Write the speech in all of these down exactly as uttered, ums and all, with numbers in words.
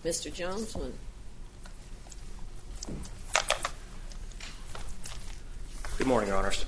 Mister Jones, when Good morning, Your Honors.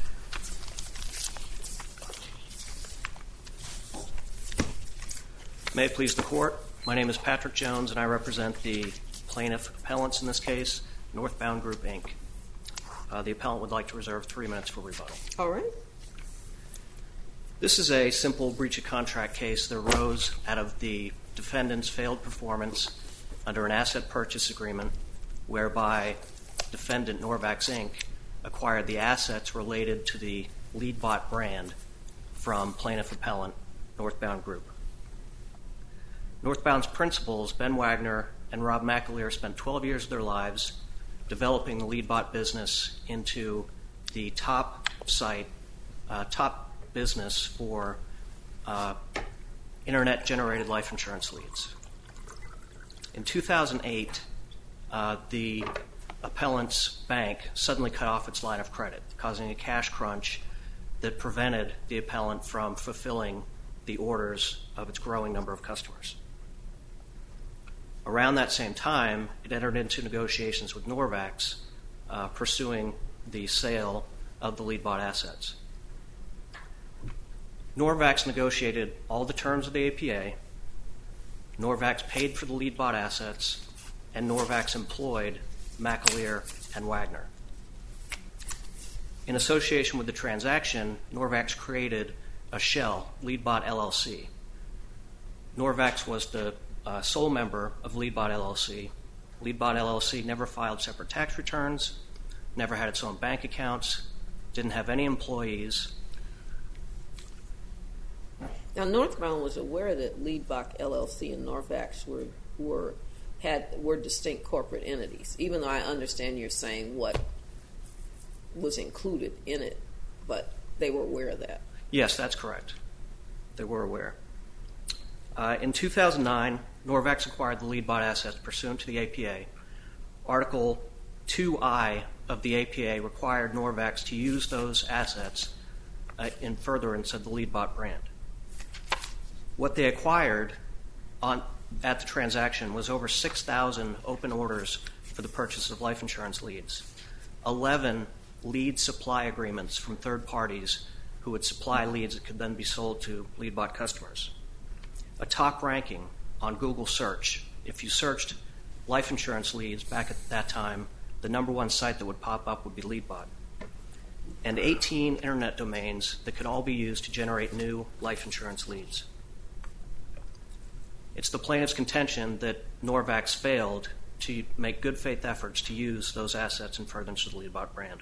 May it please the Court, my name is Patrick Jones and I represent the plaintiff appellants in this case, Northbound Group, Incorporated. Uh, the appellant would like to reserve three minutes for rebuttal. all right. This is a simple breach of contract case that arose out of the defendant's failed performance under an asset purchase agreement whereby defendant Norvax, Incorporated acquired the assets related to the Leadbot brand from plaintiff appellant Northbound Group. Northbound's principals, Ben Wagner and Rob McAleer, spent twelve years of their lives developing the Leadbot business into the top site, uh, top business for uh, internet-generated life insurance leads. In two thousand eight, uh, the appellant's bank suddenly cut off its line of credit, causing a cash crunch that prevented the appellant from fulfilling the orders of its growing number of customers. Around that same time, it entered into negotiations with Norvax, uh, pursuing the sale of the Leadbot assets. Norvax negotiated all the terms of the A P A, Norvax paid for the Leadbot assets, and Norvax employed McAleer and Wagner. In association with the transaction, Norvax created a shell, Leadbot L L C. Norvax was the uh, sole member of Leadbot L L C. Leadbot L L C never filed separate tax returns, never had its own bank accounts, didn't have any employees. Now, Northbound was aware that Leadbot L L C and Norvax were were had were distinct corporate entities, even though I understand you're saying what was included in it, but they were aware of that. Yes, that's correct. They were aware. Uh, in two thousand nine, Norvax acquired the Leadbot assets pursuant to the A P A. Article two I of the A P A required Norvax to use those assets uh, in furtherance of the Leadbot brand. What they acquired on, at the transaction was over six thousand open orders for the purchase of life insurance leads, eleven lead supply agreements from third parties who would supply leads that could then be sold to Leadbot customers, a top ranking on Google search. If you searched life insurance leads back at that time, the number one site that would pop up would be Leadbot, and eighteen internet domains that could all be used to generate new life insurance leads. It's the plaintiff's contention that Norvax failed to make good faith efforts to use those assets in furtherance of the Leadbot brand.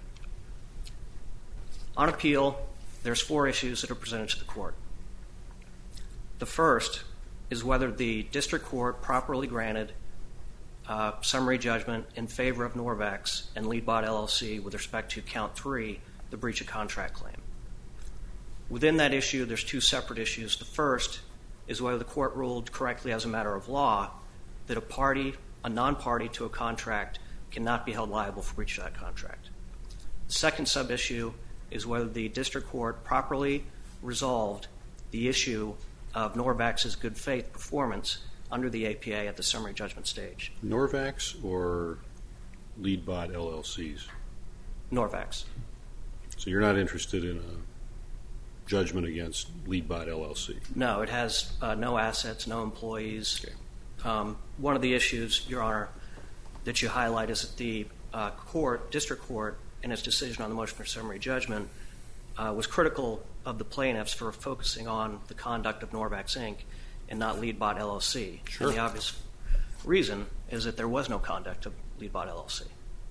On appeal, there's four issues that are presented to the court. The first is whether the district court properly granted uh, summary judgment in favor of Norvax and Leadbot L L C with respect to count three, the breach of contract claim. Within that issue, there's two separate issues. The first is whether the court ruled correctly as a matter of law that a party, a non-party to a contract, cannot be held liable for breach of that contract. The second sub-issue is whether the district court properly resolved the issue of Norvax's good faith performance under the A P A at the summary judgment stage. Norvax or Leadbot L L Cs? Norvax. So you're not interested in a judgment against Leadbot L L C? No, it has uh, no assets, no employees. Okay. Um, one of the issues, Your Honor, that you highlight is that the uh, court, district court, in its decision on the motion for summary judgment, uh, was critical of the plaintiffs for focusing on the conduct of Norvax, Incorporated and not Leadbot L L C. Sure. And the obvious reason is that there was no conduct of Leadbot L L C.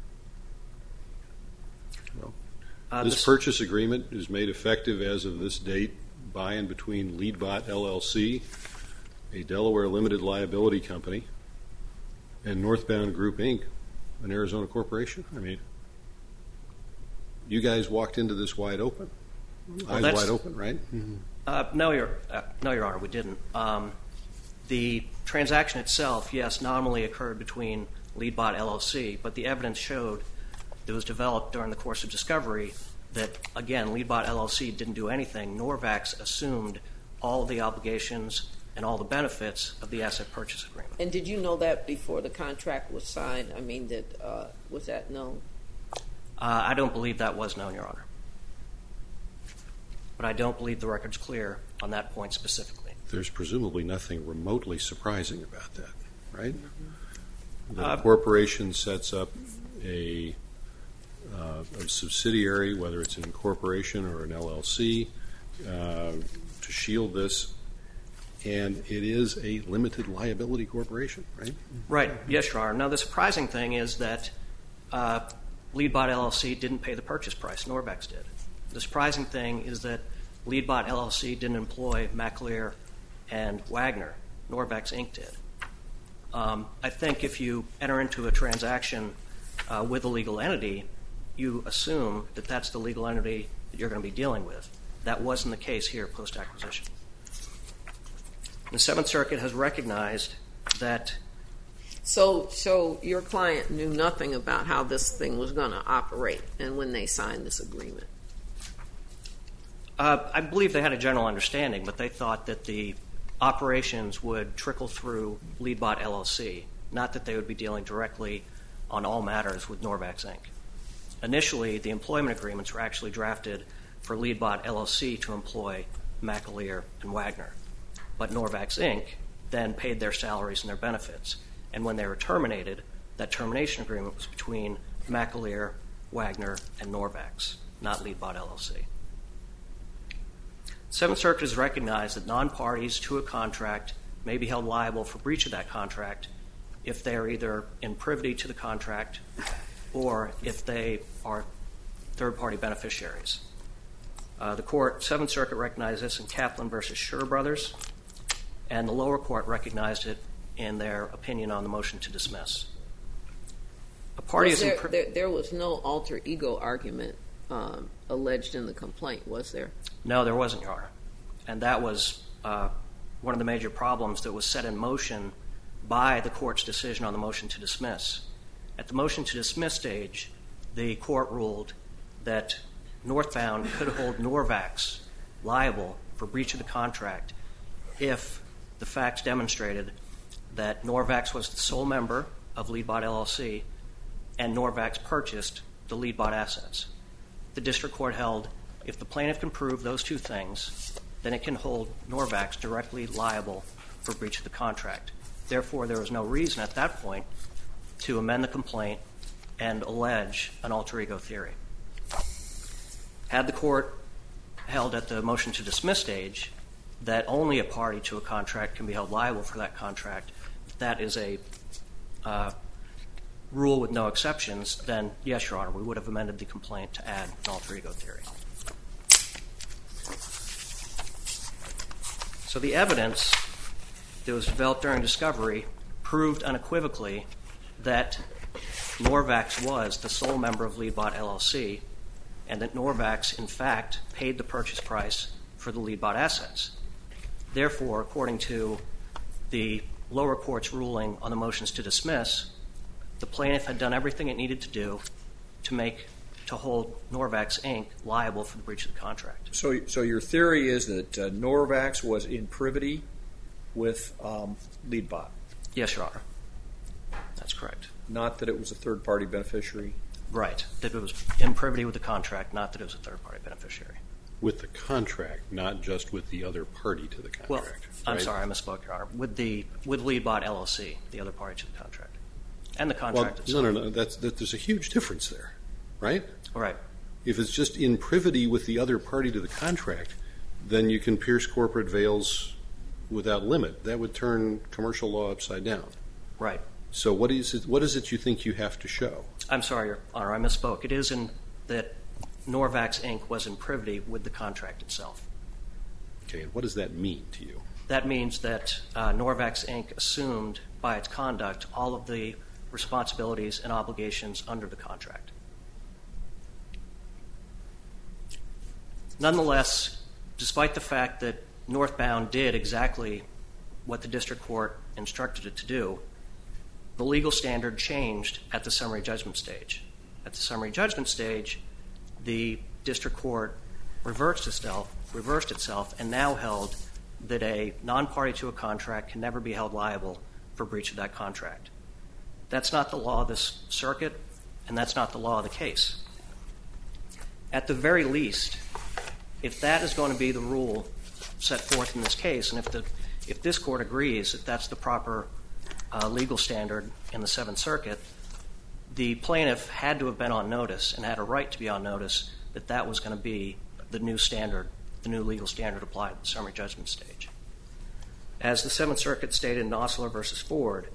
Well, Uh, this this- purchase agreement is made effective as of this date by and between Leadbot L L C, a Delaware limited liability company, and Northbound Group, Incorporated, an Arizona corporation. I mean, you guys walked into this wide open, eyes that's- wide open, right? Uh, no, Your uh, no, Your Honor, we didn't. Um, the transaction itself, yes, nominally occurred between Leadbot L L C, but the evidence showed that was developed during the course of discovery that, again, Leadbot L L C didn't do anything. Norvax assumed all of the obligations and all the benefits of the asset purchase agreement. And did you know that before the contract was signed? I mean, did, uh, was that known? Uh, I don't believe that was known, Your Honor. But I don't believe the record's clear on that point specifically. There's presumably nothing remotely surprising about that, right? Mm-hmm. That Uh, a corporation sets up a, uh, a subsidiary, whether it's an incorporation or an L L C, uh, to shield this, and it is a limited liability corporation, right? Right. Yes, Your Honor. Now, the surprising thing is that uh, Leadbot L L C didn't pay the purchase price. Norvex did. The surprising thing is that Leadbot L L C didn't employ McAleer and Wagner. Norvex Incorporated did. Um, I think if you enter into a transaction uh, with a legal entity, you assume that that's the legal entity that you're going to be dealing with. That wasn't the case here post-acquisition. The Seventh Circuit has recognized that. So, so your client knew nothing about how this thing was going to operate, and when they signed this agreement. Uh, I believe they had a general understanding, but they thought that the operations would trickle through Leadbot L L C, not that they would be dealing directly on all matters with Norvex Incorporated. Initially, the employment agreements were actually drafted for Leadbot L L C to employ McAleer and Wagner, but Norvex Incorporated then paid their salaries and their benefits, and when they were terminated, that termination agreement was between McAleer, Wagner, and Norvex, not Leadbot L L C. Seventh Circuit has recognized that non-parties to a contract may be held liable for breach of that contract if they are either in privity to the contract or if they are third-party beneficiaries. Uh, the court, Seventh Circuit, recognized this in Kaplan versus Schur Brothers, and the lower court recognized it in their opinion on the motion to dismiss. A party Was is in there, pri- there, there was no alter ego argument um, alleged in the complaint, was there? No, there wasn't, Your Honor. And that was uh, one of the major problems that was set in motion by the court's decision on the motion to dismiss. At the motion to dismiss stage, the court ruled that Northbound could hold Norvex liable for breach of the contract if the facts demonstrated that Norvex was the sole member of Leadbot L L C and Norvex purchased the Leadbot assets. The district court held if the plaintiff can prove those two things, then it can hold Norvex directly liable for breach of the contract. Therefore, there was no reason at that point to amend the complaint and allege an alter ego theory. Had the court held at the motion to dismiss stage that only a party to a contract can be held liable for that contract, if that is a uh, rule with no exceptions, then yes, Your Honor, we would have amended the complaint to add an alter ego theory. So the evidence that was developed during discovery proved unequivocally that Norvex was the sole member of Leadbot L L C and that Norvex, in fact, paid the purchase price for the Leadbot assets. Therefore, according to the lower court's ruling on the motions to dismiss, the plaintiff had done everything it needed to do to make to hold Norvex Incorporated liable for the breach of the contract. So, so your theory is that uh, Norvex was in privity with um, Leadbot? Yes, Your Honor. That's correct. Not that it was a third-party beneficiary? Right. That it was in privity with the contract, not that it was a third-party beneficiary. With the contract, not just with the other party to the contract. Well, I'm right? sorry, I misspoke, Your Honor. With the with Leadbot L L C, the other party to the contract, and the Well, contract itself. no, no, no. That's, that, there's a huge difference there, right? All right. If it's just in privity with the other party to the contract, then you can pierce corporate veils without limit. That would turn commercial law upside down. Right. So what is it, what is it you think you have to show? I'm sorry, Your Honor, I misspoke. It is in that Norvex Incorporated was in privity with the contract itself. Okay, and what does that mean to you? That means that uh, Norvex Incorporated assumed by its conduct all of the responsibilities and obligations under the contract. Nonetheless, despite the fact that Northbound did exactly what the district court instructed it to do, the legal standard changed at the summary judgment stage. At the summary judgment stage, the district court reversed itself, reversed itself, and now held that a non-party to a contract can never be held liable for breach of that contract. That's not the law of this circuit, and that's not the law of the case. At the very least, if that is going to be the rule set forth in this case, and if the if this court agrees that that's the proper uh, legal standard in the Seventh Circuit, the plaintiff had to have been on notice and had a right to be on notice that that was going to be the new standard, the new legal standard applied at the summary judgment stage. As the Seventh Circuit stated in Osler versus Ford,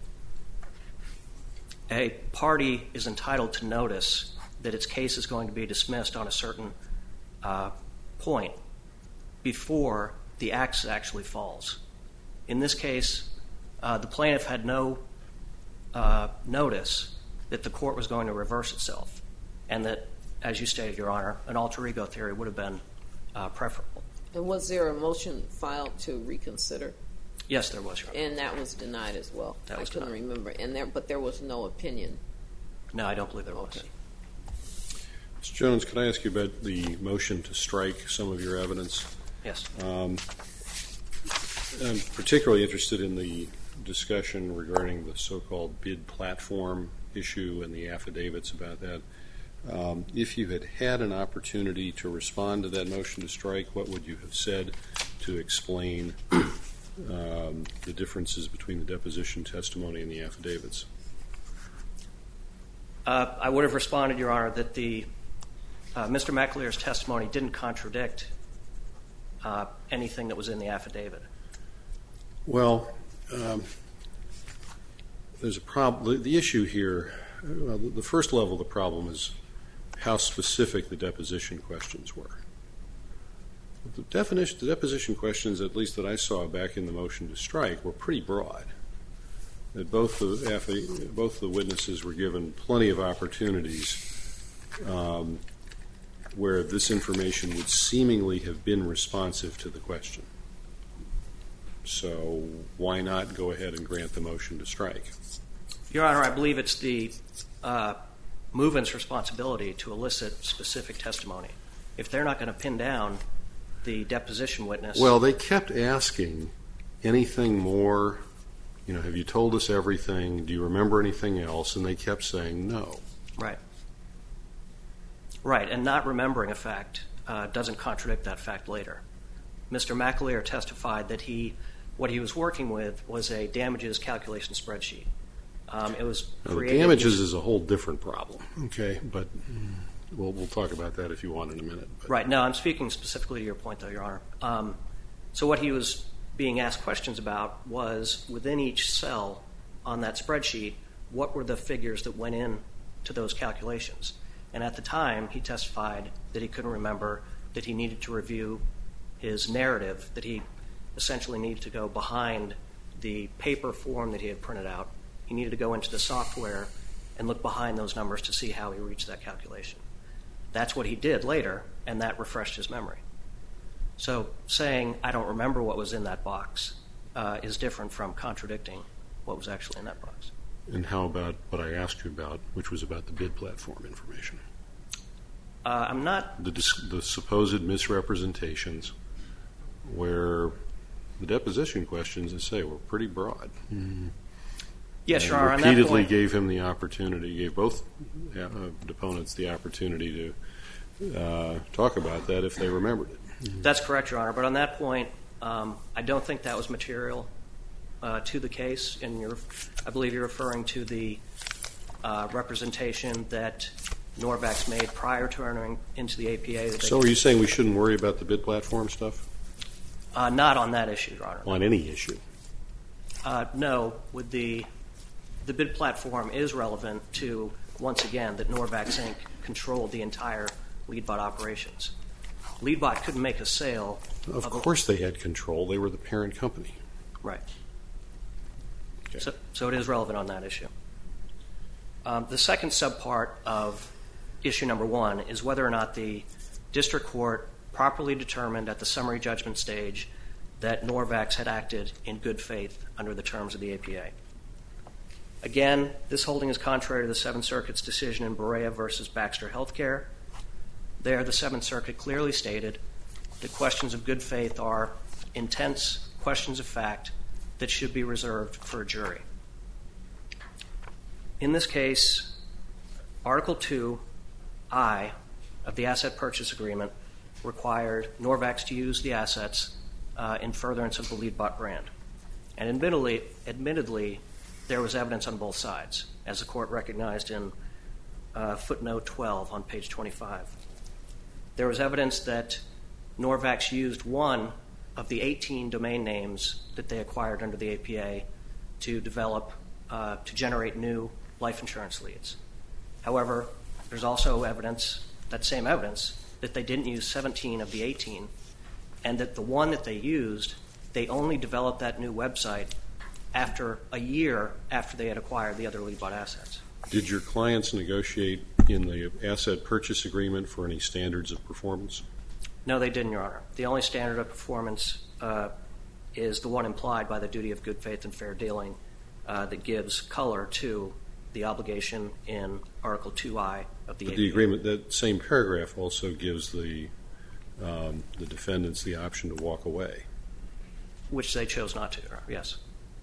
a party is entitled to notice that its case is going to be dismissed on a certain uh, point before the axe actually falls. In this case, uh, the plaintiff had no uh, notice that the court was going to reverse itself, and that, as you stated, Your Honor, an alter ego theory would have been uh, preferable. And was there a motion filed to reconsider? Yes, there was, Your Honor. And that was denied as well. That was I couldn't denied. remember. And there, but there was no opinion. No, I don't believe there was. Okay. Mister Jones, could I ask you about the motion to strike some of your evidence? Yes. Um, I'm particularly interested in the discussion regarding the so-called bid platform issue and the affidavits about that. Um, if you had had an opportunity to respond to that motion to strike, what would you have said to explain um, the differences between the deposition testimony and the affidavits? Uh, I would have responded, Your Honor, that the uh, Mister McAleer's testimony didn't contradict uh, anything that was in the affidavit. Well, um, there's a problem. The, the issue here, well, the, the first level of the problem is how specific the deposition questions were. The definition, the deposition questions, at least that I saw back in the motion to strike, were pretty broad. That both the both the witnesses were given plenty of opportunities um, where this information would seemingly have been responsive to the question. So why not go ahead and grant the motion to strike? Your Honor, I believe it's the uh, move-in's responsibility to elicit specific testimony. If they're not going to pin down the deposition witness... Well, they kept asking anything more, you know, have you told us everything? Do you remember anything else? And they kept saying no. Right. Right, and not remembering a fact uh, doesn't contradict that fact later. Mister McAleer testified that he, what he was working with was a damages calculation spreadsheet. Um, it was Now, created... damages is a whole different problem, okay? But we'll, we'll talk about that if you want in a minute. But. Right, no, I'm speaking specifically to your point, though, Your Honor. Um, so what he was being asked questions about was, within each cell on that spreadsheet, what were the figures that went in to those calculations? And at the time, he testified that he couldn't remember, that he needed to review his narrative, that he essentially needed to go behind the paper form that he had printed out. He needed to go into the software and look behind those numbers to see how he reached that calculation. That's what he did later, and that refreshed his memory. So saying, I don't remember what was in that box, uh, is different from contradicting what was actually in that box. And how about what I asked you about, which was about the bid platform information? Uh, I'm not... The, dis- the supposed misrepresentations where the deposition questions, I say, were pretty broad. Mm-hmm. Yes, Your Honor. On that Repeatedly point, gave him the opportunity, gave both uh, deponents the opportunity to uh, talk about that if they remembered it. Mm-hmm. That's correct, Your Honor. But on that point, um, I don't think that was material uh, to the case. And you're, I believe you're referring to the uh, representation that Norvax made prior to entering into the A P A. That they So are you saying we shouldn't worry about the bid platform stuff? Uh, not on that issue, Your Honor. On any issue? Uh, no, with the the bid platform is relevant to, once again, that Norvax Incorporated controlled the entire Leadbot operations. Leadbot couldn't make a sale. Of, of course a, they had control. They were the parent company. Right. Okay. So, so it is relevant on that issue. Um, the second subpart of issue number one is whether or not the district court properly determined at the summary judgment stage that Norvax had acted in good faith under the terms of the A P A. Again, this holding is contrary to the Seventh Circuit's decision in Berea versus Baxter Healthcare. There, the Seventh Circuit clearly stated that questions of good faith are intense questions of fact that should be reserved for a jury. In this case, Article two I of the Asset Purchase Agreement required Norvax to use the assets uh, in furtherance of the Leadbot brand. And admittedly, admittedly, there was evidence on both sides, as the court recognized in uh, footnote twelve on page twenty-five. There was evidence that Norvax used one of the eighteen domain names that they acquired under the A P A to develop, uh, to generate new life insurance leads. However, there's also evidence, that same evidence, that they didn't use seventeen of the eighteen, and that the one that they used, they only developed that new website after a year after they had acquired the other Leadbot assets. Did your clients negotiate in the asset purchase agreement for any standards of performance? No, they didn't, Your Honor. The only standard of performance uh, is the one implied by the duty of good faith and fair dealing uh, that gives color to the obligation in Article two I of the But A P A. the agreement, that same paragraph also gives the um, the defendants the option to walk away. Which they chose not to, yes.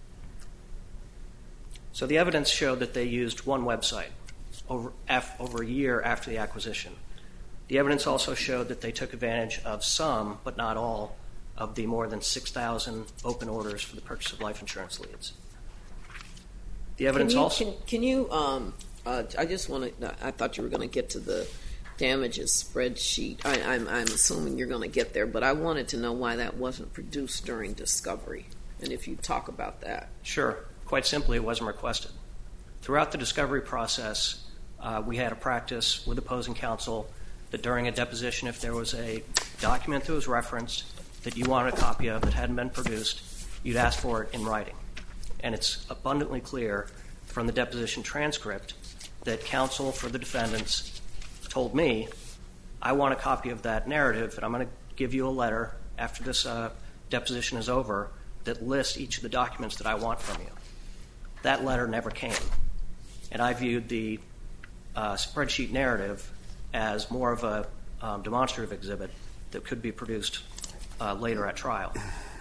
So the evidence showed that they used one website over, af, over a year after the acquisition. The evidence also showed that they took advantage of some, but not all, of the more than six thousand open orders for the purchase of life insurance leads. The evidence can you, also... Can, can you, um, uh, I just want to, I thought you were going to get to the damages spreadsheet. I, I'm, I'm assuming you're going to get there, but I wanted to know why that wasn't produced during discovery, and if you talk about that. Sure. Quite simply, it wasn't requested. Throughout the discovery process, uh, we had a practice with opposing counsel that during a deposition, if there was a document that was referenced that you wanted a copy of that hadn't been produced, you'd ask for it in writing. And it's abundantly clear from the deposition transcript that counsel for the defendants told me, I want a copy of that narrative, and I'm going to give you a letter after this uh, deposition is over that lists each of the documents that I want from you. That letter never came. And I viewed the uh, spreadsheet narrative as more of a um, demonstrative exhibit that could be produced uh, later at trial.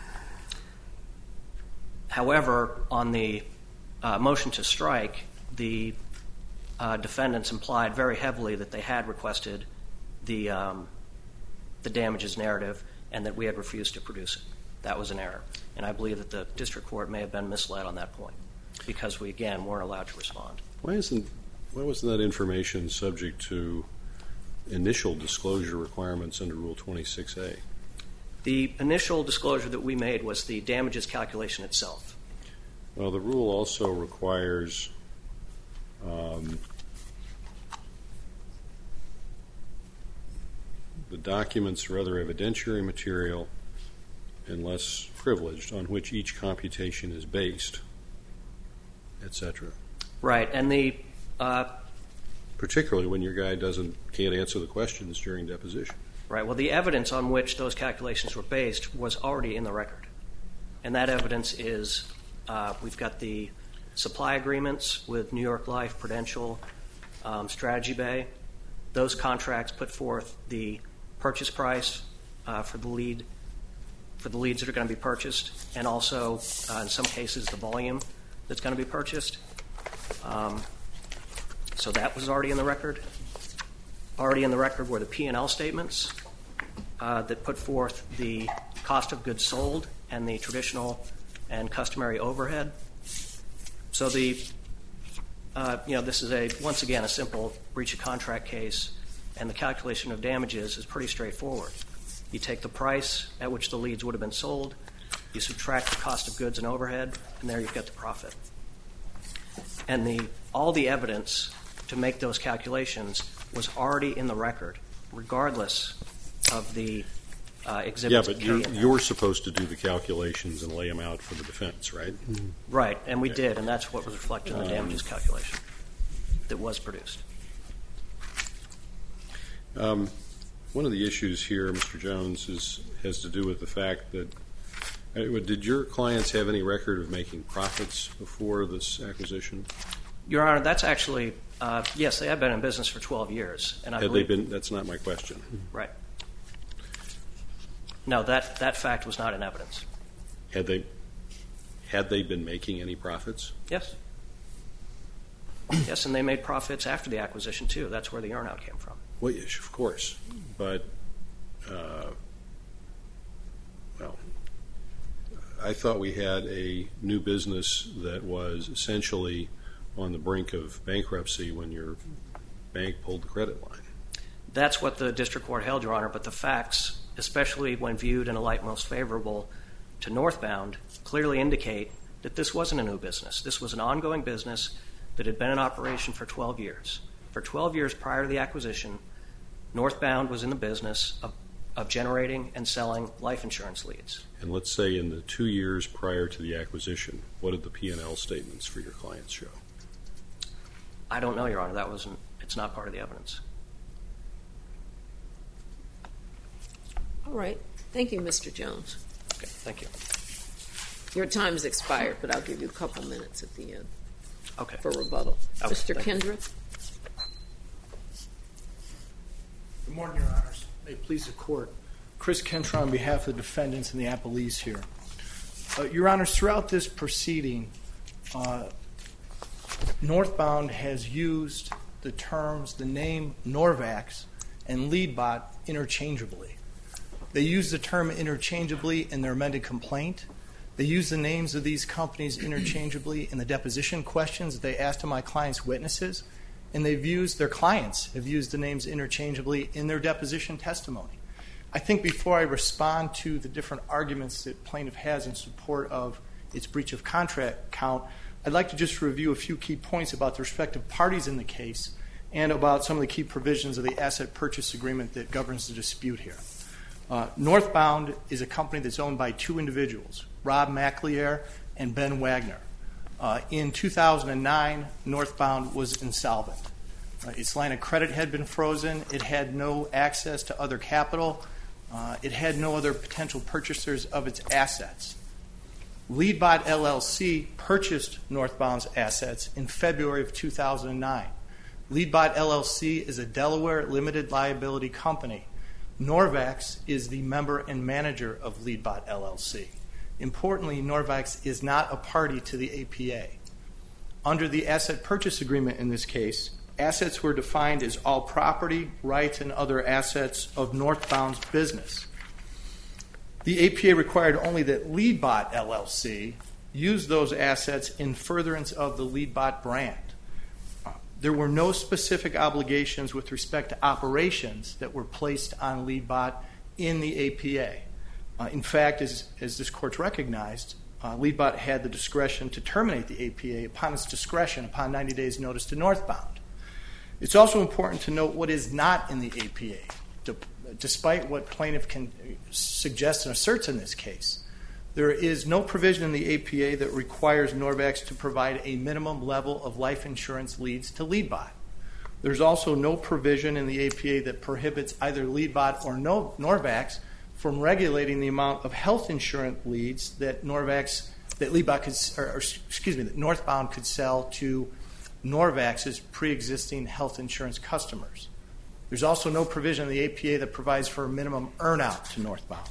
However, on the uh, motion to strike, the uh, defendants implied very heavily that they had requested the, um, the damages narrative and that we had refused to produce it. That was an error. And I believe that the district court may have been misled on that point because we, again, weren't allowed to respond. Why isn't, why wasn't that information subject to initial disclosure requirements under Rule twenty-six A? The initial disclosure that we made was the damages calculation itself. Well, the rule also requires um, the documents or other evidentiary material, unless privileged, on which each computation is based, et cetera. Right, and the uh, particularly when your guy doesn't can't answer the questions during deposition. Right. Well, the evidence on which those calculations were based was already in the record, and that evidence is uh, we've got the supply agreements with New York Life, Prudential, um, Strategy Bay. Those contracts put forth the purchase price uh, for the lead for the leads that are going to be purchased, and also uh, in some cases the volume that's going to be purchased. Um, so that was already in the record. Already in the record were the P and L statements uh, that put forth the cost of goods sold and the traditional and customary overhead. So the, uh, you know, this is a once again a simple breach of contract case, and the calculation of damages is pretty straightforward. You take the price at which the leads would have been sold, you subtract the cost of goods and overhead, and there you've got the profit. And the all the evidence to make those calculations was already in the record, regardless of the uh, exhibits. Yeah, but you're, you're supposed to do the calculations and lay them out for the defense, right? Mm-hmm. Right, and we Okay. did, and that's what was reflected in the damages calculation that was produced. Um, one of the issues here, Mister Jones, is has to do with the fact that uh, did your clients have any record of making profits before this acquisition? Your Honor, that's actually uh, yes, they have been in business for twelve years, and I Had they believe been? That's not my question. right. No, that that fact was not in evidence. Had they had they been making any profits? Yes. Yes, and they made profits after the acquisition, too. That's where the earnout came from. Well, yes, of course. But, uh, well, I thought we had a new business that was essentially on the brink of bankruptcy when your bank pulled the credit line. That's what the district court held, Your Honor, but the facts, especially when viewed in a light most favorable to Northbound, clearly indicate that this wasn't a new business. This was an ongoing business that had been in operation for twelve years. For twelve years prior to the acquisition, Northbound was in the business of, of generating and selling life insurance leads. And let's say in the two years prior to the acquisition, what did the P and L statements for your clients show? I don't know, Your Honor. That wasn't. It's not part of the evidence. All right. Thank you, Mister Jones. Okay, thank you. Your time has expired, but I'll give you a couple minutes at the end Okay. for rebuttal. Okay, Mister thank you. Kendrick. Good morning, Your Honors. May it please the Court. Chris Kentra on behalf of the defendants and the appellees here. Uh, Your Honors, throughout this proceeding, uh, Northbound has used the terms, the name Norvax and Leadbot interchangeably. They use the term interchangeably in their amended complaint. They use the names of these companies interchangeably in the deposition questions that they asked of my clients' witnesses, and they've used, their clients have used the names interchangeably in their deposition testimony. I think before I respond to the different arguments that plaintiff has in support of its breach of contract count, I'd like to just review a few key points about the respective parties in the case and about some of the key provisions of the asset purchase agreement that governs the dispute here. Uh, Northbound is a company that's owned by two individuals, Rob McLear and Ben Wagner. Uh, in two thousand nine, Northbound was insolvent. Uh, its line of credit had been frozen. It had no access to other capital. Uh, it had no other potential purchasers of its assets. Leadbot L L C purchased Northbound's assets in February of two thousand nine. Leadbot L L C is a Delaware limited liability company. Norvax is the member and manager of Leadbot L L C. Importantly, Norvax is not a party to the A P A. Under the asset purchase agreement in this case, assets were defined as all property, rights, and other assets of Northbound's business. The A P A required only that Leadbot L L C use those assets in furtherance of the Leadbot brand. There were no specific obligations with respect to operations that were placed on Leadbot in the A P A. Uh, in fact, as, as this Court's recognized, uh, Leadbot had the discretion to terminate the A P A upon its discretion upon ninety days' notice to Northbound. It's also important to note what is not in the A P A, de- despite what plaintiff can suggest and asserts in this case. There is no provision in the A P A that requires Norvax to provide a minimum level of life insurance leads to Leadbot. There's also no provision in the A P A that prohibits either Leadbot or no, Norvax from regulating the amount of health insurance leads that Norvax, that Leadbot could, or, or excuse me, that Northbound could sell to Norvax's pre-existing health insurance customers. There's also no provision in the A P A that provides for a minimum earnout to Northbound.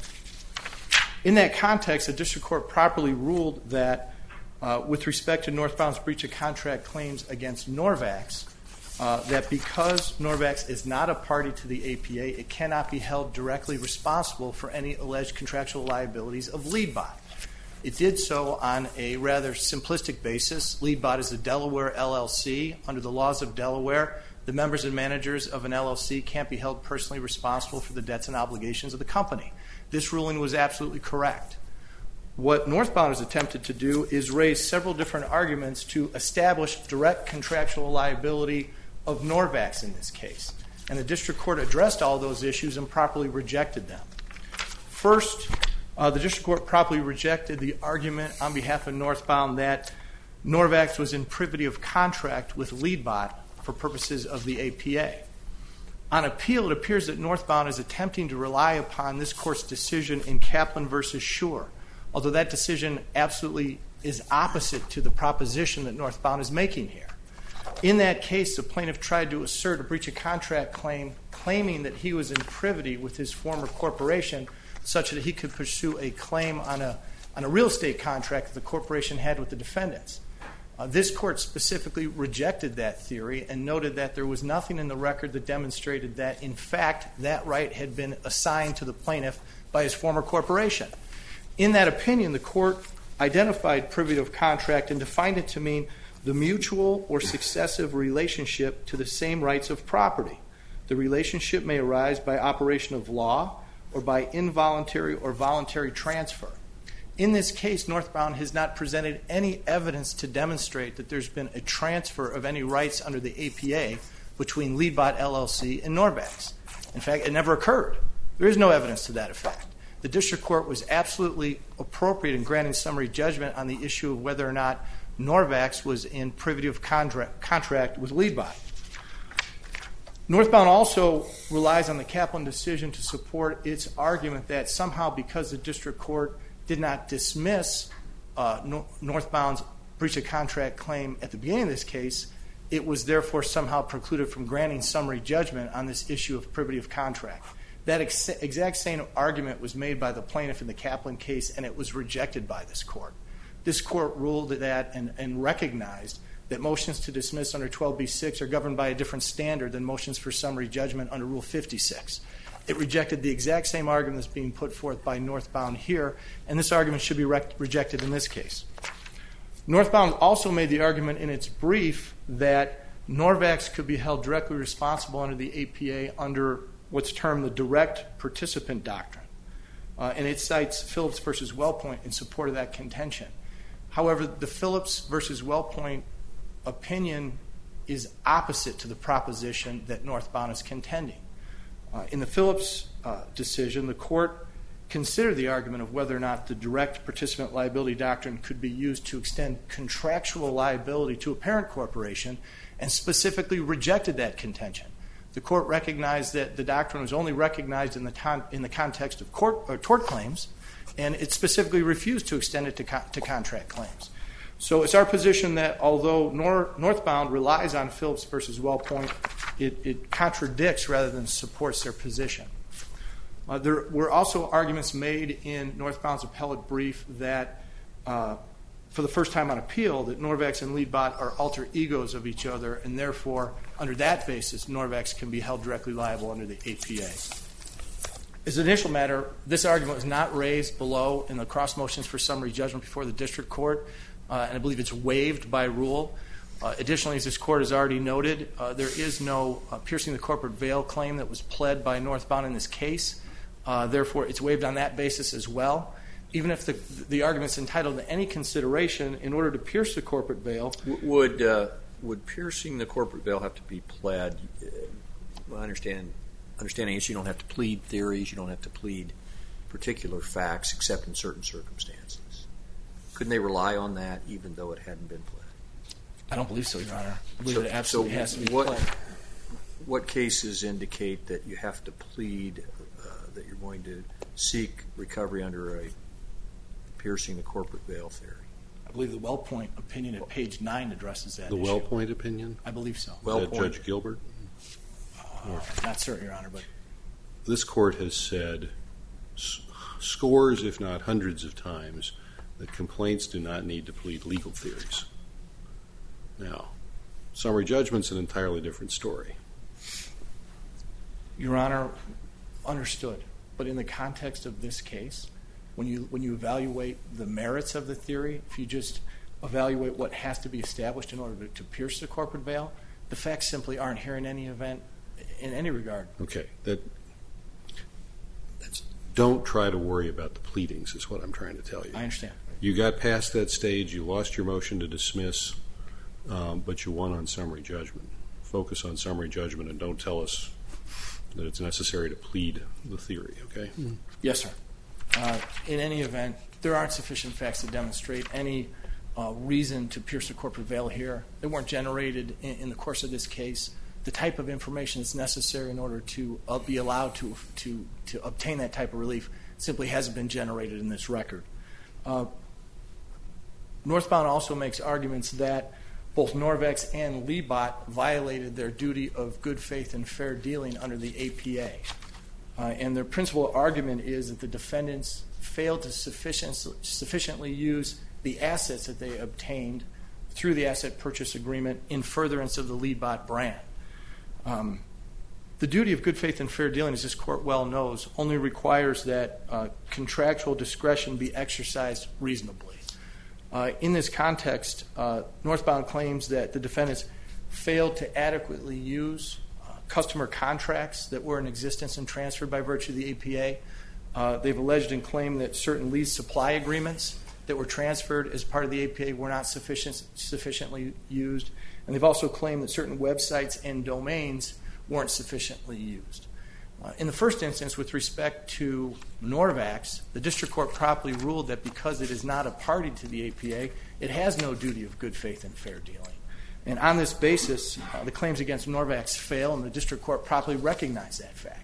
In that context, the district court properly ruled that uh, with respect to Northbound's breach of contract claims against Norvax, uh, that because Norvax is not a party to the A P A, it cannot be held directly responsible for any alleged contractual liabilities of Leadbot. It did so on a rather simplistic basis. Leadbot is a Delaware L L C. Under the laws of Delaware, the members and managers of an L L C can't be held personally responsible for the debts and obligations of the company. This ruling was absolutely correct. What Northbound has attempted to do is raise several different arguments to establish direct contractual liability of Norvax in this case. And the district court addressed all those issues and properly rejected them. First, uh, the district court properly rejected the argument on behalf of Northbound that Norvax was in privity of contract with Leadbot for purposes of the A P A. On appeal, it appears that Northbound is attempting to rely upon this court's decision in Kaplan versus Schur, although that decision absolutely is opposite to the proposition that Northbound is making here. In that case, the plaintiff tried to assert a breach of contract claim, claiming that he was in privity with his former corporation such that he could pursue a claim on a, on a real estate contract that the corporation had with the defendants. Uh, this court specifically rejected that theory and noted that there was nothing in the record that demonstrated that, in fact, that right had been assigned to the plaintiff by his former corporation. In that opinion, the court identified privity of contract and defined it to mean the mutual or successive relationship to the same rights of property. The relationship may arise by operation of law or by involuntary or voluntary transfer. In this case, Northbound has not presented any evidence to demonstrate that there's been a transfer of any rights under the A P A between Leadbot L L C and Norvax. In fact, it never occurred. There is no evidence to that effect. The district court was absolutely appropriate in granting summary judgment on the issue of whether or not Norvax was in privity of contract, contract with Leadbot. Northbound also relies on the Kaplan decision to support its argument that somehow because the district court did not dismiss uh, no- Northbound's breach of contract claim at the beginning of this case, it was therefore somehow precluded from granting summary judgment on this issue of privity of contract. That ex- exact same argument was made by the plaintiff in the Kaplan case, and it was rejected by this court. This court ruled that and, and recognized that motions to dismiss under twelve B six are governed by a different standard than motions for summary judgment under Rule fifty-six. It rejected the exact same argument that's being put forth by Northbound here, and this argument should be re- rejected in this case. Northbound also made the argument in its brief that Norvax could be held directly responsible under the A P A under what's termed the direct participant doctrine, uh, and it cites Phillips versus Wellpoint in support of that contention. However, the Phillips versus Wellpoint opinion is opposite to the proposition that Northbound is contending. Uh, in the Phillips uh, decision, the court considered the argument of whether or not the direct participant liability doctrine could be used to extend contractual liability to a parent corporation and specifically rejected that contention. The court recognized that the doctrine was only recognized in the, con- in the context of court, or tort claims, and it specifically refused to extend it to, co- to contract claims. So it's our position that although Nor- Northbound relies on Phillips versus Wellpoint, it, it contradicts rather than supports their position. Uh, there were also arguments made in Northbound's appellate brief that, uh, for the first time on appeal, that Norvax and Leadbot are alter egos of each other, and therefore, under that basis, Norvax can be held directly liable under the A P A. As an initial matter, this argument was not raised below in the cross motions for summary judgment before the district court, uh, and I believe it's waived by rule. Uh, additionally, as this court has already noted, uh, there is no uh, piercing the corporate veil claim that was pled by Northbound in this case. Uh, therefore, it's waived on that basis as well. Even if the, the argument's entitled to any consideration, in order to pierce the corporate veil, would uh, would piercing the corporate veil have to be pled? Uh, well, I understand. Understanding is you don't have to plead theories, you don't have to plead particular facts, except in certain circumstances. Couldn't they rely on that, even though it hadn't been pled? I don't believe so, Your Honor. I believe So, it absolutely so has to be what, pled. What cases indicate that you have to plead uh, that you're going to seek recovery under a piercing the corporate veil theory? I believe the Wellpoint opinion at page nine addresses that The issue. Wellpoint opinion? I believe so. Is Wellpoint. that Judge Gilbert? Uh, not certain, Your Honor, but This court has said s- scores, if not hundreds of times, that complaints do not need to plead legal theories. Now, summary judgment's an entirely different story. Your Honor, understood. But in the context of this case, when you when you evaluate the merits of the theory, if you just evaluate what has to be established in order to, to pierce the corporate veil, the facts simply aren't here in any event, in any regard. Okay, that that's, don't try to worry about the pleadings is what I'm trying to tell you. I understand. You got past that stage, you lost your motion to dismiss, um, but you won on summary judgment. Focus on summary judgment and don't tell us that it's necessary to plead the theory, okay? Mm. Yes, sir. Uh, in any event, there aren't sufficient facts to demonstrate any uh, reason to pierce the corporate veil here. They weren't generated in, in the course of this case. The type of information that's necessary in order to uh, be allowed to, to, to obtain that type of relief simply hasn't been generated in this record. Uh, Northbound also makes arguments that both Norvex and Leadbot violated their duty of good faith and fair dealing under the A P A. Uh, and their principal argument is that the defendants failed to sufficient, sufficiently use the assets that they obtained through the asset purchase agreement in furtherance of the LeadBot brand. Um, the duty of good faith and fair dealing, as this court well knows, only requires that uh, contractual discretion be exercised reasonably. Uh, in this context, uh, Northbound claims that the defendants failed to adequately use uh, customer contracts that were in existence and transferred by virtue of the A P A. Uh, they've alleged and claimed that certain lease supply agreements that were transferred as part of the A P A were not sufficient, sufficiently used. And they've also claimed that certain websites and domains weren't sufficiently used. Uh, in the first instance, with respect to Norvax, the district court properly ruled that because it is not a party to the A P A, it has no duty of good faith and fair dealing. And on this basis, uh, the claims against Norvax fail, and the district court properly recognized that fact.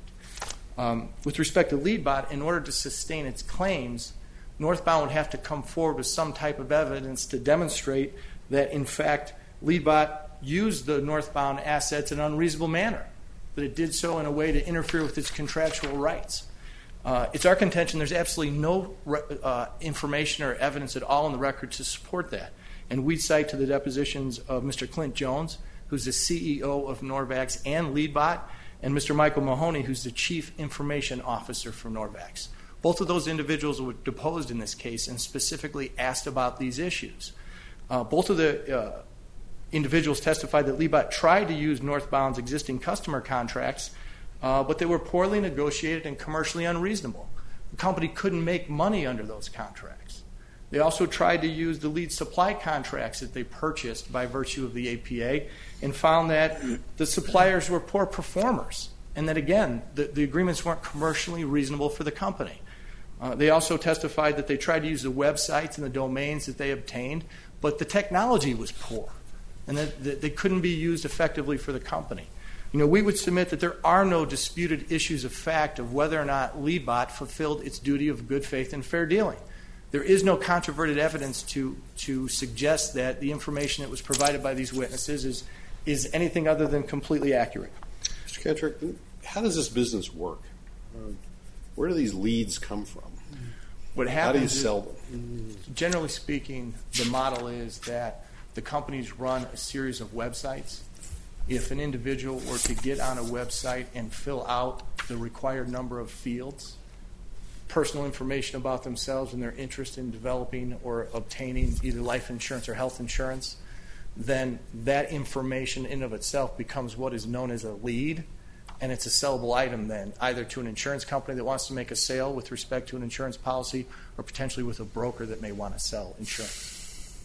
Um, with respect to LeadBot, in order to sustain its claims, Northbound would have to come forward with some type of evidence to demonstrate that, in fact, LeadBot used the Northbound assets in an unreasonable manner, that it did so in a way to interfere with its contractual rights. Uh, it's our contention there's absolutely no re- uh, information or evidence at all in the record to support that. And we cite to the depositions of Mister Clint Jones, who's the C E O of Norvax and LeadBot, and Mister Michael Mahoney, who's the Chief Information Officer for Norvax. Both of those individuals were deposed in this case and specifically asked about these issues. Uh, both of the uh, individuals testified that LeadBot tried to use Northbound's existing customer contracts, uh, but they were poorly negotiated and commercially unreasonable. The company couldn't make money under those contracts. They also tried to use the lead supply contracts that they purchased by virtue of the A P A and found that the suppliers were poor performers and that, again, the, the agreements weren't commercially reasonable for the company. Uh, they also testified that they tried to use the websites and the domains that they obtained, but the technology was poor and that, that they couldn't be used effectively for the company. You know, we would submit that there are no disputed issues of fact of whether or not LeadBot fulfilled its duty of good faith and fair dealing. There is no controverted evidence to, to suggest that the information that was provided by these witnesses is, is anything other than completely accurate. Mister Ketrick, how does this business work? Uh, where do these leads come from? What How do you happens sell is, them? generally speaking, the model is that the companies run a series of websites. If an individual were to get on a website and fill out the required number of fields, personal information about themselves and their interest in developing or obtaining either life insurance or health insurance, then that information in of itself becomes what is known as a lead, and it's a sellable item then, either to an insurance company that wants to make a sale with respect to an insurance policy or potentially with a broker that may want to sell insurance.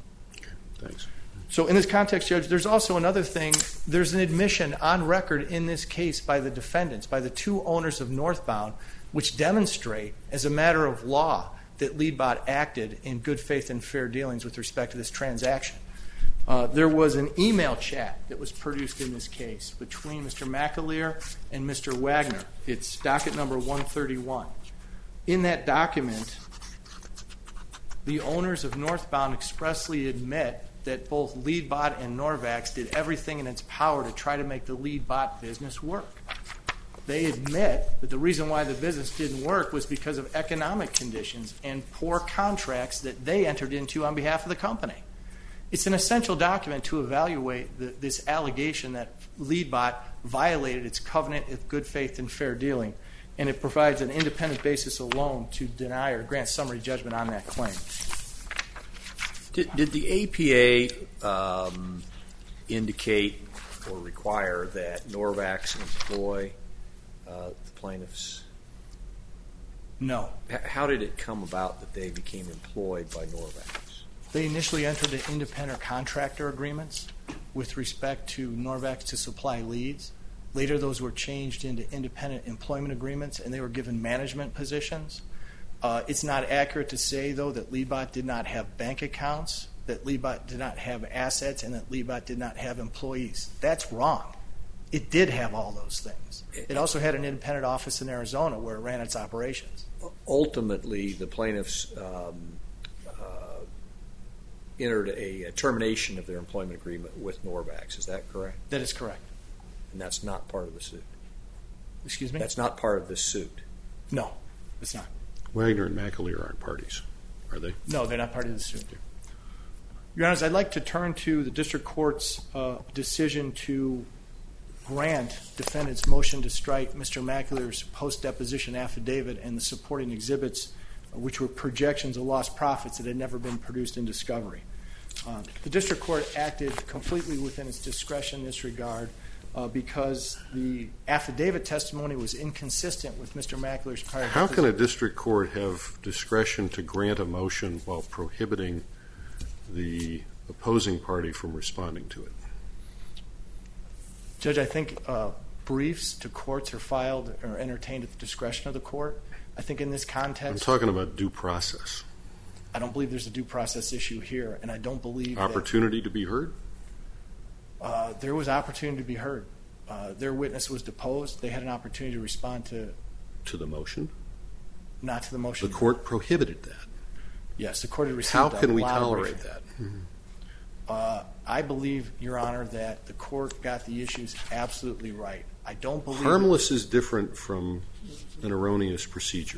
Thanks. So in this context, Judge, there's also another thing. There's an admission on record in this case by the defendants, by the two owners of Northbound, which demonstrate as a matter of law that LeadBot acted in good faith and fair dealings with respect to this transaction. Uh, there was an email chat that was produced in this case between Mister McAleer and Mister Wagner. It's docket number one thirty-one. In that document, the owners of Northbound expressly admit that both LeadBot and Norvax did everything in its power to try to make the LeadBot business work. They admit that the reason why the business didn't work was because of economic conditions and poor contracts that they entered into on behalf of the company. It's an essential document to evaluate the, this allegation that LeadBot violated its covenant of good faith and fair dealing, and it provides an independent basis alone to deny or grant summary judgment on that claim. Did, did the A P A um, indicate or require that Norvax employ uh, the plaintiffs? No. H- how did it come about that they became employed by Norvax? They initially entered into independent contractor agreements with respect to Norvax to supply leads. Later, those were changed into independent employment agreements, and they were given management positions. Uh, it's not accurate to say, though, that LeadBot did not have bank accounts, that LeadBot did not have assets, and that LeadBot did not have employees. That's wrong. It did have all those things. It also had an independent office in Arizona where it ran its operations. Ultimately, the plaintiffs um, uh, entered a, a termination of their employment agreement with Norvax. Is that correct? That is correct. And that's not part of the suit? Excuse me? That's not part of this suit. No, it's not. Wagner and McAleer aren't parties, are they? No, they're not part of the suit. Your Honors, I'd like to turn to the district court's uh, decision to grant defendant's motion to strike Mister McAleer's post-deposition affidavit and the supporting exhibits, uh, which were projections of lost profits that had never been produced in discovery. Uh, the district court acted completely within its discretion in this regard uh, because the affidavit testimony was inconsistent with Mister McAleer's prior. How can a district court have discretion to grant a motion while prohibiting the opposing party from responding to it? Judge, I think uh, briefs to courts are filed or entertained at the discretion of the court. I think in this context, I'm talking about due process. I don't believe there's a due process issue here, and I don't believe Opportunity to be heard? that, uh, there was opportunity to be heard. Uh, their witness was deposed. They had an opportunity to respond to, To the motion? not to the motion. The court prohibited that. Yes, the court had received How a can we lot of tolerate briefing. that? Uh, I believe, Your Honor, that the court got the issues absolutely right. I don't believe Harmless is different from an erroneous procedure.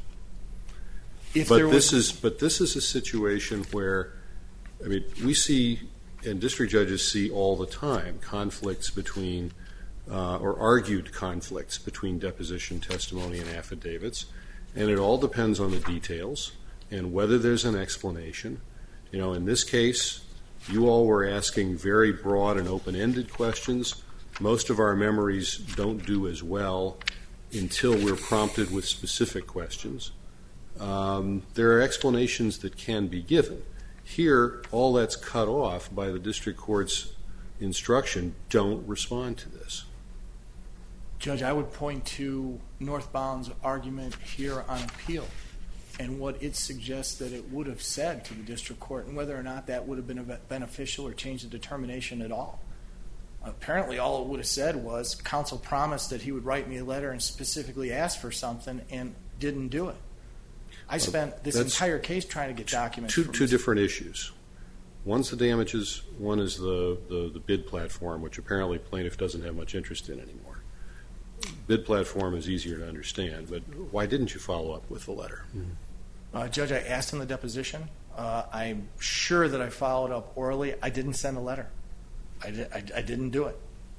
if But there was, this is but this is a situation where, I mean, we see, and district judges see all the time, conflicts between, uh, or argued conflicts between deposition testimony and affidavits, and it all depends on the details and whether there's an explanation. You know, in this case, you all were asking very broad and open-ended questions. Most of our memories don't do as well until we're prompted with specific questions. Um, there are explanations that can be given. Here, all that's cut off by the district court's instruction. Don't respond to this. Judge, I would point to Northbound's argument here on appeal and what it suggests that it would have said to the district court and whether or not that would have been beneficial or changed the determination at all. Apparently, all it would have said was counsel promised that he would write me a letter and specifically ask for something and didn't do it. I spent this That's entire case trying to get documents. Two, from two Mister different issues. One's the damages, one is the, the, the bid platform, which apparently plaintiff doesn't have much interest in anymore. Bid platform is easier to understand, but why didn't you follow up with the letter? Uh, Judge, I asked in the deposition. Uh, I'm sure that I followed up orally. I didn't send a letter. I, di- I, I didn't do it.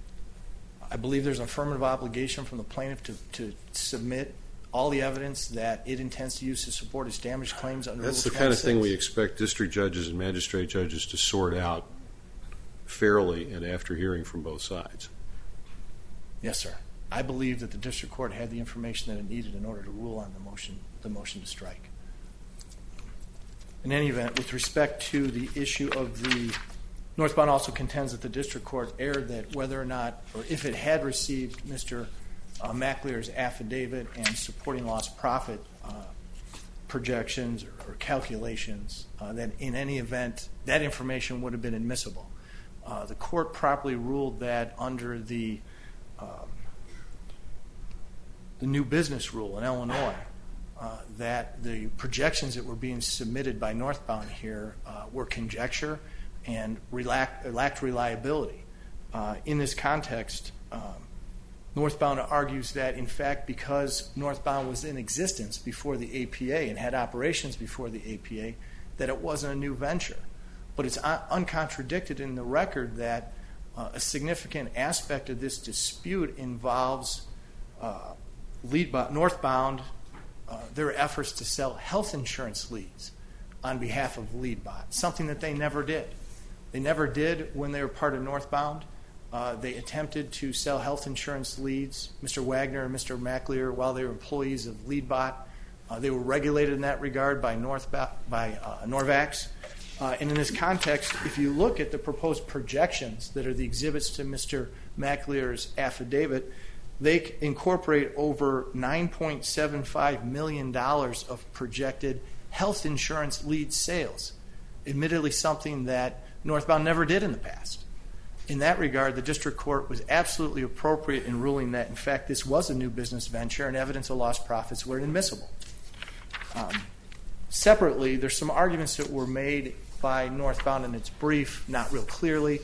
I believe there's an affirmative obligation from the plaintiff to, to submit all the evidence that it intends to use to support its damage claims under That's the Rule kind of thing we twenty-six. expect district judges and magistrate judges to sort out fairly and after hearing from both sides. Yes, sir. I believe that the district court had the information that it needed in order to rule on the motion, the motion to strike. In any event, with respect to the issue of the Northbound also contends that the district court erred that whether or not, or if it had received Mister Uh, McAleer's affidavit and supporting lost profit uh, projections or, or calculations, uh, that in any event that information would have been admissible. Uh, the court properly ruled that under the um, the new business rule in Illinois, uh, that the projections that were being submitted by Northbound here uh, were conjecture and relac- lacked reliability. Uh, in this context, um, Northbound argues that, in fact, because Northbound was in existence before the A P A and had operations before the A P A, that it wasn't a new venture. But it's un- uncontradicted in the record that uh, a significant aspect of this dispute involves uh, Leadbot, Northbound, uh, their efforts to sell health insurance leads on behalf of Leadbot, something that they never did. They never did when they were part of Northbound. Uh, they attempted to sell health insurance leads, Mister Wagner and Mister McAleer, while they were employees of Leadbot. Uh, they were regulated in that regard by, North, by uh, Norvax. Uh, and in this context, if you look at the proposed projections that are the exhibits to Mister McAleer's affidavit, they incorporate over nine point seven five million dollars of projected health insurance lead sales, admittedly something that Northbound never did in the past. In that regard, the district court was absolutely appropriate in ruling that, in fact, this was a new business venture and evidence of lost profits were admissible. Um, separately, there's some arguments that were made by Northbound in its brief, not real clearly.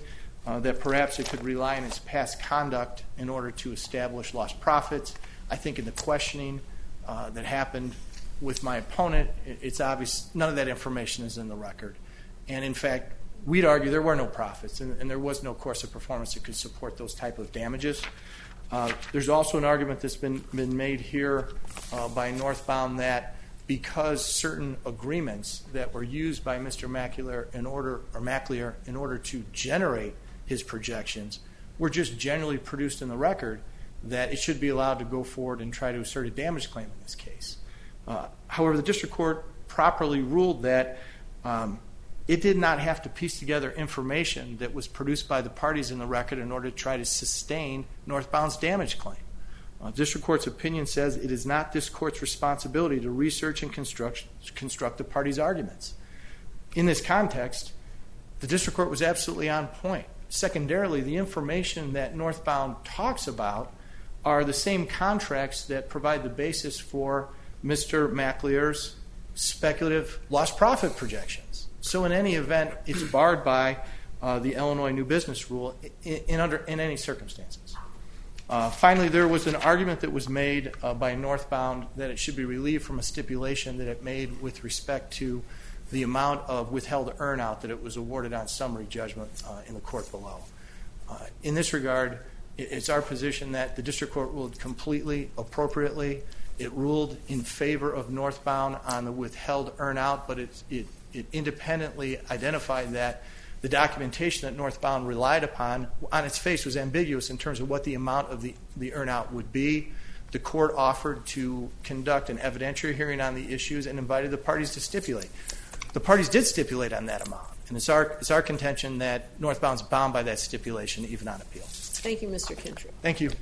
uh, that perhaps it could rely on its past conduct in order to establish lost profits. I think in the questioning uh, that happened with my opponent, it's obvious none of that information is in the record. And in fact, we'd argue there were no profits, and, and there was no course of performance that could support those type of damages. Uh, there's also an argument that's been, been made here uh, by Northbound that because certain agreements that were used by Mister Maclier in order, or Maclier in order to generate his projections were just generally produced in the record, that it should be allowed to go forward and try to assert a damage claim in this case. Uh, however, the district court properly ruled that um, it did not have to piece together information that was produced by the parties in the record in order to try to sustain Northbound's damage claim. Uh, district court's opinion says it is not this court's responsibility to research and construct, construct the parties' arguments. In this context, the district court was absolutely on point. Secondarily, the information that Northbound talks about are the same contracts that provide the basis for Mister Maclier's speculative lost profit projections. So in any event, it's barred by uh, the Illinois New Business Rule in, in, under, in any circumstances. Uh, finally, there was an argument that was made uh, by Northbound that it should be relieved from a stipulation that it made with respect to the amount of withheld earnout that it was awarded on summary judgment uh, in the court below. Uh, in this regard, it, it's our position that the district court ruled completely appropriately. It ruled in favor of Northbound on the withheld earnout, but it, it, it independently identified that the documentation that Northbound relied upon on its face was ambiguous in terms of what the amount of the, the earnout would be. The court offered to conduct an evidentiary hearing on the issues and invited the parties to stipulate. The parties did stipulate on that amount, and it's our, it's our contention that Northbound's bound by that stipulation even on appeal. Thank you, Mister Kintrip. Thank you.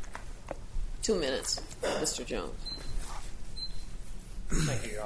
Two minutes, Mister Jones. Thank you, Your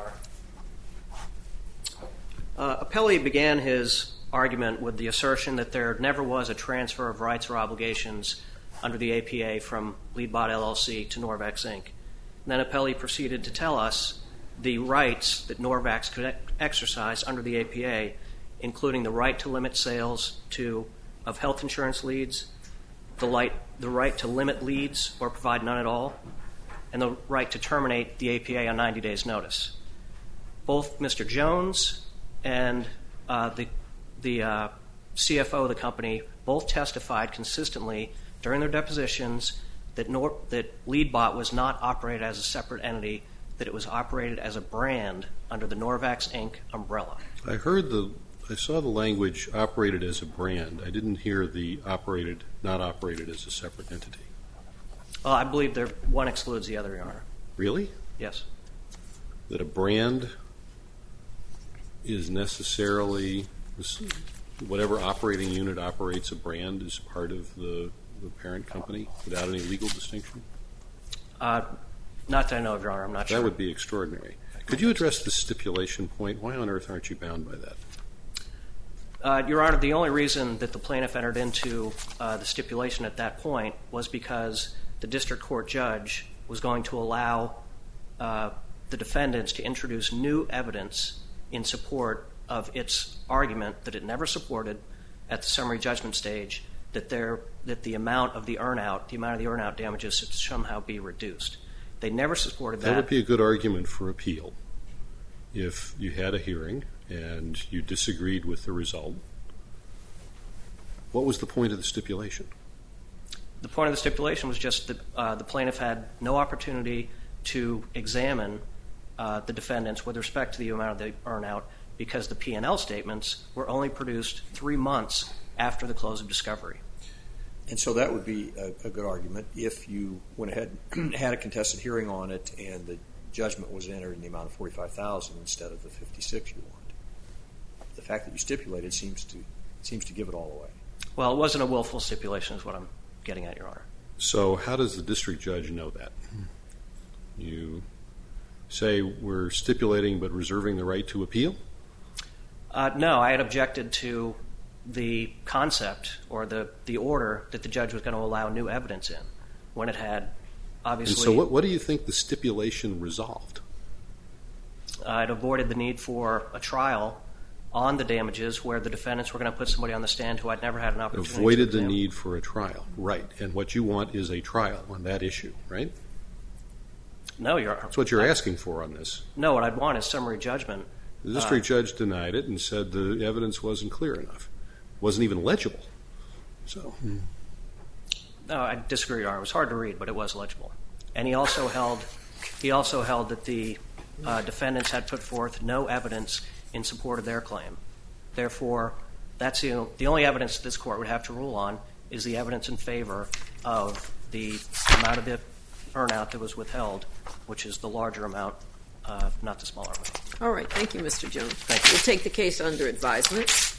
Honor. Uh, Appellee began his argument with the assertion that there never was a transfer of rights or obligations under the A P A from Leadbot L L C to Norvex Incorporated. And then Appellee proceeded to tell us the rights that Norvex could exercise under the A P A, including the right to limit sales to of health insurance leads, the, light, the right to limit leads or provide none at all, and the right to terminate the A P A on ninety days' notice. Both Mister Jones and uh, the, the uh, C F O of the company both testified consistently during their depositions that, Nor- that Leadbot was not operated as a separate entity, that it was operated as a brand under the Norvex Incorporated umbrella. I heard the, I saw the language operated as a brand. I didn't hear the operated, not operated as a separate entity. Well, I believe there, one excludes the other, Your Honor. Really? Yes. That a brand is necessarily, whatever operating unit operates a brand is part of the, the parent company without any legal distinction? Uh, not that I know of, Your Honor. I'm not sure. That would be extraordinary. Could you address the stipulation point? Why on earth aren't you bound by that? Uh, Your Honor, the only reason that the plaintiff entered into uh, the stipulation at that point was because the district court judge was going to allow uh, the defendants to introduce new evidence in support of its argument that it never supported at the summary judgment stage, that there that the amount of the earnout, the amount of the earnout damages should somehow be reduced. They never supported that. That would be a good argument for appeal if you had a hearing and you disagreed with the result. What was the point of the stipulation? The point of the stipulation was just that uh, the plaintiff had no opportunity to examine uh, the defendants with respect to the amount of the earnout because the P and L statements were only produced three months after the close of discovery. And so that would be a, a good argument if you went ahead and had a contested hearing on it and the judgment was entered in the amount of forty-five thousand dollars instead of the fifty-six you want. The fact that you stipulated seems to seems to give it all away. Well, it wasn't a willful stipulation is what I'm getting at, Your Honor. So how does the district judge know that? You say we're stipulating but reserving the right to appeal? Uh, no, I had objected to the concept or the, the order that the judge was going to allow new evidence in when it had obviously... And so what, what do you think the stipulation resolved? Uh, it avoided the need for a trial on the damages where the defendants were going to put somebody on the stand who I'd never had an opportunity Avoided to the examine. need for a trial, right? And what you want is a trial on that issue, right? No, you're. That's what you're asking for on this. No, what I'd want is summary judgment. The district uh, judge denied it and said the evidence wasn't clear enough, wasn't even legible. So. No, I disagree, Your Honor. It was hard to read, but it was legible. And he also held, he also held that the uh, defendants had put forth no evidence in support of their claim. Therefore, that's the, the only evidence this court would have to rule on is the evidence in favor of the amount of the earnout that was withheld, which is the larger amount, uh, not the smaller amount. All right. Thank you, Mister Jones. Thank you. We'll take the case under advisement.